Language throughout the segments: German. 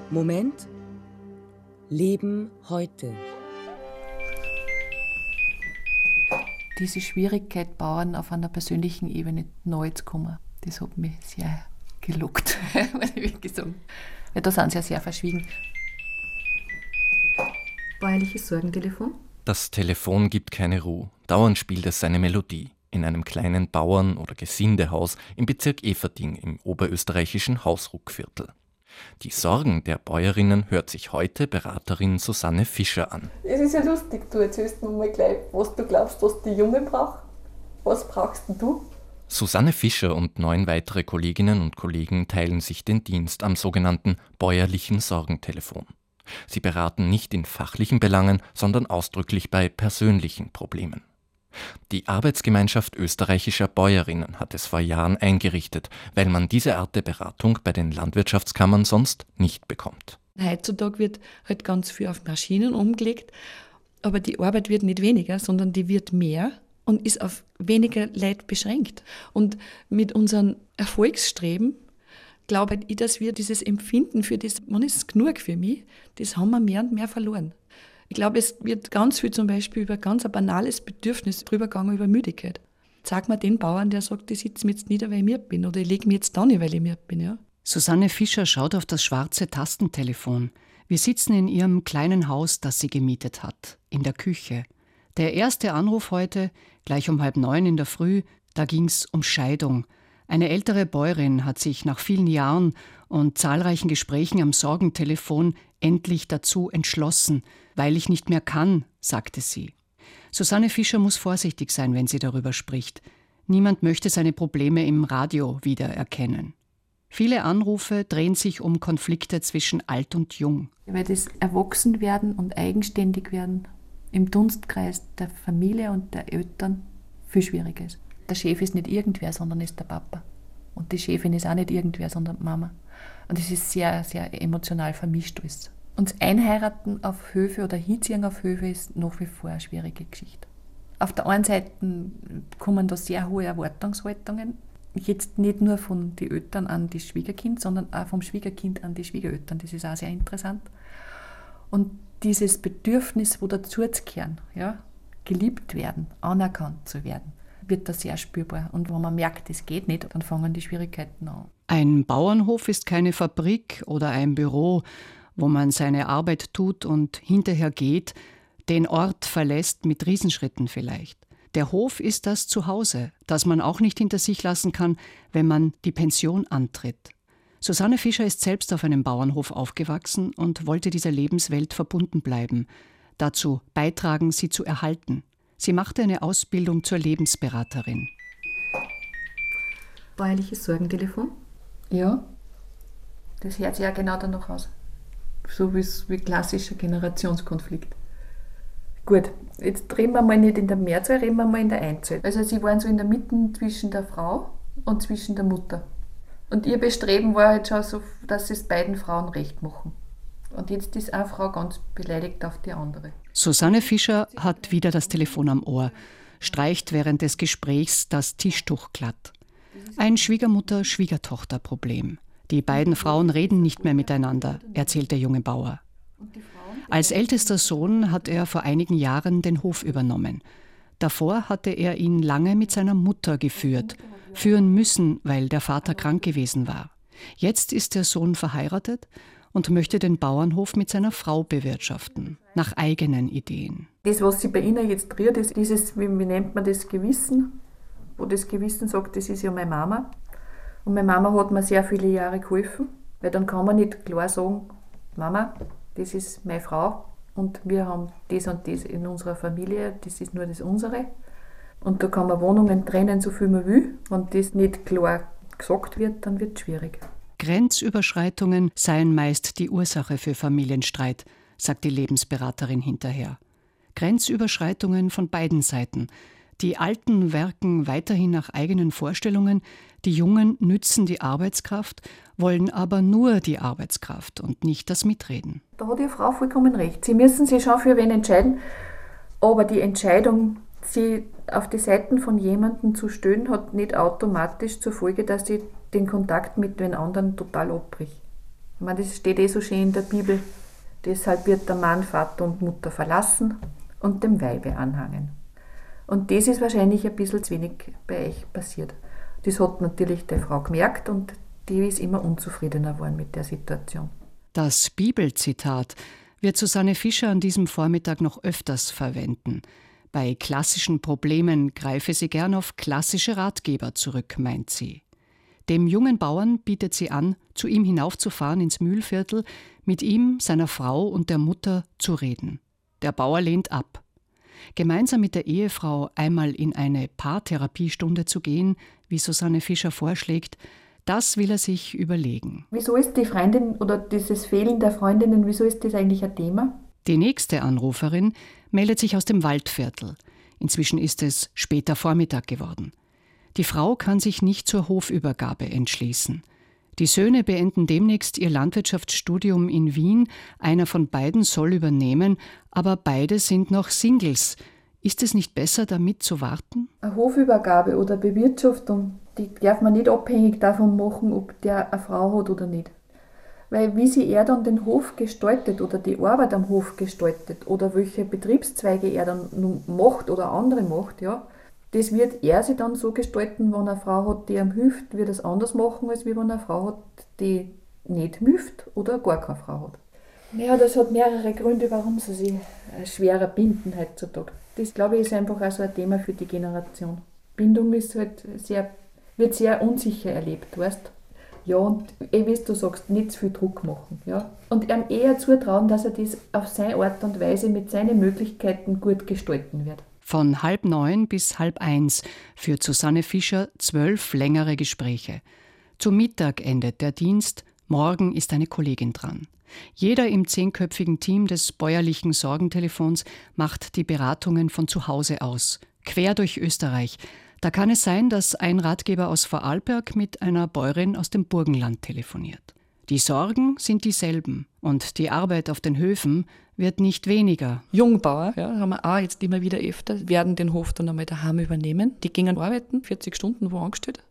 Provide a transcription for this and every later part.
Moment. Leben heute. Diese Schwierigkeit, Bauern auf einer persönlichen Ebene nahe zu kommen, das hat mich sehr gelockt, muss ich wirklich sagen. Weil da sind sie ja sehr verschwiegen. Bäuerliches Sorgentelefon? Das Telefon gibt keine Ruhe. Dauernd spielt es seine Melodie. In einem kleinen Bauern- oder Gesindehaus im Bezirk Eferding im oberösterreichischen Hausruckviertel. Die Sorgen der Bäuerinnen hört sich heute Beraterin Susanne Fischer an. Es ist ja lustig, du erzählst mir mal gleich, was du glaubst, was die Junge braucht. Was brauchst denn du? Susanne Fischer und 9 weitere Kolleginnen und Kollegen teilen sich den Dienst am sogenannten bäuerlichen Sorgentelefon. Sie beraten nicht in fachlichen Belangen, sondern ausdrücklich bei persönlichen Problemen. Die Arbeitsgemeinschaft österreichischer Bäuerinnen hat es vor Jahren eingerichtet, weil man diese Art der Beratung bei den Landwirtschaftskammern sonst nicht bekommt. Heutzutage wird halt ganz viel auf Maschinen umgelegt, aber die Arbeit wird nicht weniger, sondern die wird mehr und ist auf weniger Leute beschränkt. Und mit unserem Erfolgsstreben glaube ich, dass wir dieses Empfinden für das, wann ist es genug für mich, das haben wir mehr und mehr verloren. Ich glaube, es wird ganz viel zum Beispiel über ganz ein banales Bedürfnis drüber gegangen, über Müdigkeit. Sag mal den Bauern, der sagt, ich sitze mir jetzt nieder, weil ich müde bin, oder ich lege mich jetzt da nicht, weil ich müde bin. Ja? Susanne Fischer schaut auf das schwarze Tastentelefon. Wir sitzen in ihrem kleinen Haus, das sie gemietet hat, in der Küche. Der erste Anruf heute, gleich um 8:30 in der Früh, da ging's um Scheidung. Eine ältere Bäuerin hat sich nach vielen Jahren und zahlreichen Gesprächen am Sorgentelefon endlich dazu entschlossen. Weil ich nicht mehr kann, sagte sie. Susanne Fischer muss vorsichtig sein, wenn sie darüber spricht. Niemand möchte seine Probleme im Radio wiedererkennen. Viele Anrufe drehen sich um Konflikte zwischen alt und jung. Weil das Erwachsenwerden und Eigenständigwerden im Dunstkreis der Familie und der Eltern viel schwieriger ist. Der Chef ist nicht irgendwer, sondern ist der Papa. Und die Chefin ist auch nicht irgendwer, sondern die Mama. Und es ist sehr, sehr emotional vermischt alles. Und das Einheiraten auf Höfe oder Hinziehen auf Höfe ist nach wie vor eine schwierige Geschichte. Auf der einen Seite kommen da sehr hohe Erwartungshaltungen. Jetzt nicht nur von den Eltern an das Schwiegerkind, sondern auch vom Schwiegerkind an die Schwiegereltern. Das ist auch sehr interessant. Und dieses Bedürfnis, wo dazugehören, ja, geliebt werden, anerkannt zu werden, wird da sehr spürbar. Und wenn man merkt, es geht nicht, dann fangen die Schwierigkeiten an. Ein Bauernhof ist keine Fabrik oder ein Büro, wo man seine Arbeit tut und hinterher geht, den Ort verlässt mit Riesenschritten vielleicht. Der Hof ist das Zuhause, das man auch nicht hinter sich lassen kann, wenn man die Pension antritt. Susanne Fischer ist selbst auf einem Bauernhof aufgewachsen und wollte dieser Lebenswelt verbunden bleiben, dazu beitragen, sie zu erhalten. Sie machte eine Ausbildung zur Lebensberaterin. Bäuerliches Sorgentelefon? Ja, das hört sich ja genau danach aus. So wie klassischer Generationskonflikt. Gut, jetzt reden wir mal nicht in der Mehrzahl, reden wir mal in der Einzahl. Also sie waren so in der Mitte zwischen der Frau und zwischen der Mutter. Und ihr Bestreben war halt schon so, dass sie es beiden Frauen recht machen. Und jetzt ist eine Frau ganz beleidigt auf die andere. Susanne Fischer hat wieder das Telefon am Ohr, streicht während des Gesprächs das Tischtuch glatt. Ein Schwiegermutter-Schwiegertochter-Problem. Die beiden Frauen reden nicht mehr miteinander, erzählt der junge Bauer. Als ältester Sohn hat er vor einigen Jahren den Hof übernommen. Davor hatte er ihn lange mit seiner Mutter führen müssen, weil der Vater krank gewesen war. Jetzt ist der Sohn verheiratet und möchte den Bauernhof mit seiner Frau bewirtschaften, nach eigenen Ideen. Das, was sich bei Ihnen jetzt rührt, ist dieses, wie nennt man das, Gewissen, wo das Gewissen sagt, das ist ja meine Mama. Und meine Mama hat mir sehr viele Jahre geholfen, weil dann kann man nicht klar sagen, Mama, das ist meine Frau und wir haben das und das in unserer Familie, das ist nur das unsere. Und da kann man Wohnungen trennen, so viel man will. Wenn das nicht klar gesagt wird, dann wird es schwierig. Grenzüberschreitungen seien meist die Ursache für Familienstreit, sagt die Lebensberaterin hinterher. Grenzüberschreitungen von beiden Seiten. Die Alten werken weiterhin nach eigenen Vorstellungen, die Jungen nützen die Arbeitskraft, wollen aber nur die Arbeitskraft und nicht das Mitreden. Da hat Ihre Frau vollkommen recht. Sie müssen sich schon für wen entscheiden, aber die Entscheidung, sie auf die Seiten von jemandem zu stellen, hat nicht automatisch zur Folge, dass sie den Kontakt mit den anderen total abbricht. Ich meine, das steht so schön in der Bibel. Deshalb wird der Mann Vater und Mutter verlassen und dem Weibe anhangen. Und das ist wahrscheinlich ein bisschen zu wenig bei euch passiert. Das hat natürlich die Frau gemerkt und die ist immer unzufriedener geworden mit der Situation. Das Bibelzitat wird Susanne Fischer an diesem Vormittag noch öfters verwenden. Bei klassischen Problemen greife sie gern auf klassische Ratgeber zurück, meint sie. Dem jungen Bauern bietet sie an, zu ihm hinaufzufahren ins Mühlviertel, mit ihm, seiner Frau und der Mutter zu reden. Der Bauer lehnt ab. Gemeinsam mit der Ehefrau einmal in eine Paartherapiestunde zu gehen, wie Susanne Fischer vorschlägt, das will er sich überlegen. Wieso ist die Freundin oder dieses Fehlen der Freundinnen, wieso ist das eigentlich ein Thema? Die nächste Anruferin meldet sich aus dem Waldviertel. Inzwischen ist es später Vormittag geworden. Die Frau kann sich nicht zur Hofübergabe entschließen. Die Söhne beenden demnächst ihr Landwirtschaftsstudium in Wien. Einer von beiden soll übernehmen, aber beide sind noch Singles. Ist es nicht besser, damit zu warten? Eine Hofübergabe oder Bewirtschaftung, die darf man nicht abhängig davon machen, ob der eine Frau hat oder nicht. Weil wie sie er dann den Hof gestaltet oder die Arbeit am Hof gestaltet oder welche Betriebszweige er dann macht oder andere macht, ja, das wird er sich dann so gestalten, wenn eine Frau hat, die ihm hilft, wird er es anders machen, als wenn eine Frau hat, die nicht hilft oder gar keine Frau hat. Ja, das hat mehrere Gründe, warum sie sich schwerer binden heutzutage. Das, glaube ich, ist einfach auch so ein Thema für die Generation. Bindung ist halt wird sehr unsicher erlebt, weißt? Ja, und wie du sagst, nicht zu viel Druck machen. Ja? Und ihm eher zutrauen, dass er das auf seine Art und Weise mit seinen Möglichkeiten gut gestalten wird. Von 8:30 bis 12:30 führt Susanne Fischer 12 längere Gespräche. Zum Mittag endet der Dienst, morgen ist eine Kollegin dran. Jeder im 10-köpfigen Team des bäuerlichen Sorgentelefons macht die Beratungen von zu Hause aus, quer durch Österreich. Da kann es sein, dass ein Ratgeber aus Vorarlberg mit einer Bäuerin aus dem Burgenland telefoniert. Die Sorgen sind dieselben und die Arbeit auf den Höfen wird nicht weniger. Jungbauer, ja, haben wir auch jetzt immer wieder öfter, werden den Hof dann einmal daheim übernehmen. Die gehen arbeiten, 40 Stunden wo angestellt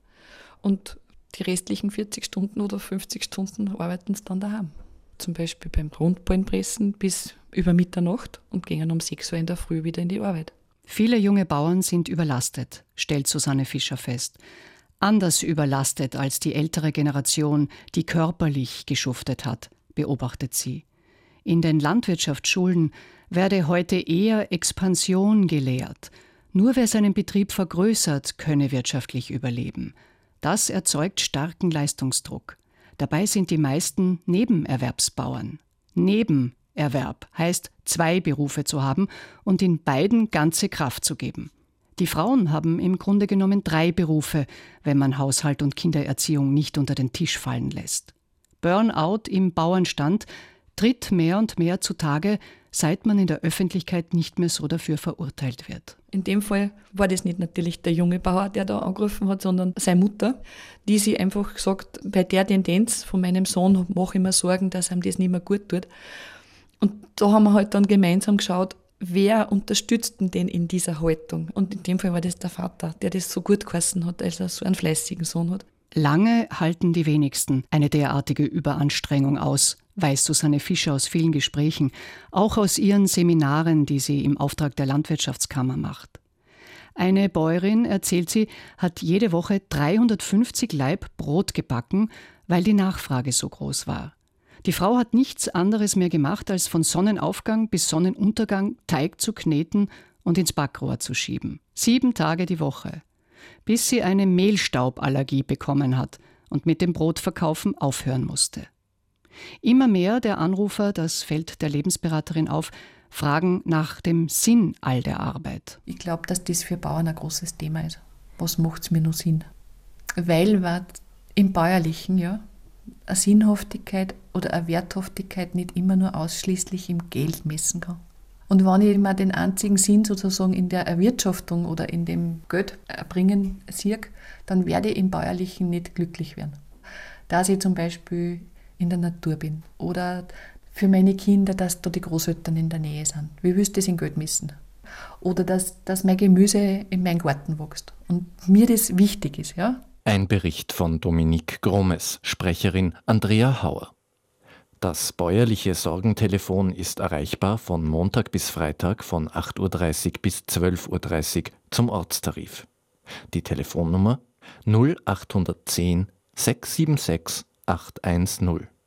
und die restlichen 40 Stunden oder 50 Stunden arbeiten sie dann daheim. Zum Beispiel beim Rundballenpressen bis über Mitternacht und gehen um 6 Uhr in der Früh wieder in die Arbeit. Viele junge Bauern sind überlastet, stellt Susanne Fischer fest. Anders überlastet als die ältere Generation, die körperlich geschuftet hat, beobachtet sie. In den Landwirtschaftsschulen werde heute eher Expansion gelehrt. Nur wer seinen Betrieb vergrößert, könne wirtschaftlich überleben. Das erzeugt starken Leistungsdruck. Dabei sind die meisten Nebenerwerbsbauern. Nebenerwerb heißt, 2 Berufe zu haben und in beiden ganze Kraft zu geben. Die Frauen haben im Grunde genommen 3 Berufe, wenn man Haushalt und Kindererziehung nicht unter den Tisch fallen lässt. Burnout im Bauernstand tritt mehr und mehr zutage, seit man in der Öffentlichkeit nicht mehr so dafür verurteilt wird. In dem Fall war das nicht natürlich der junge Bauer, der da angerufen hat, sondern seine Mutter, die sich einfach gesagt, bei der Tendenz von meinem Sohn mache ich mir Sorgen, dass ihm das nicht mehr gut tut. Und da haben wir halt dann gemeinsam geschaut, wer unterstützt denn in dieser Haltung? Und in dem Fall war das der Vater, der das so gut geheißen hat, als er so einen fleißigen Sohn hat. Lange halten die wenigsten eine derartige Überanstrengung aus, weiß Susanne Fischer aus vielen Gesprächen, auch aus ihren Seminaren, die sie im Auftrag der Landwirtschaftskammer macht. Eine Bäuerin, erzählt sie, hat jede Woche 350 Laib Brot gebacken, weil die Nachfrage so groß war. Die Frau hat nichts anderes mehr gemacht, als von Sonnenaufgang bis Sonnenuntergang Teig zu kneten und ins Backrohr zu schieben. 7 Tage die Woche. Bis sie eine Mehlstauballergie bekommen hat und mit dem Brotverkaufen aufhören musste. Immer mehr der Anrufer, das fällt der Lebensberaterin auf, fragen nach dem Sinn all der Arbeit. Ich glaube, dass das für Bauern ein großes Thema ist. Was macht es mir noch Sinn? Weil wir im Bäuerlichen ja eine Sinnhaftigkeit oder eine Werthaftigkeit nicht immer nur ausschließlich im Geld messen kann. Und wenn ich mal den einzigen Sinn sozusagen in der Erwirtschaftung oder in dem Geldbringen sehe, dann werde ich im Bäuerlichen nicht glücklich werden. Dass ich zum Beispiel in der Natur bin oder für meine Kinder, dass da die Großeltern in der Nähe sind. Wie willst du das in Geld messen? Oder dass mein Gemüse in meinen Garten wächst und mir das wichtig ist, ja? Ein Bericht von Dominique Gromes, Sprecherin Andrea Hauer. Das bäuerliche Sorgentelefon ist erreichbar von Montag bis Freitag von 8.30 Uhr bis 12.30 Uhr zum Ortstarif. Die Telefonnummer 0810 676 810.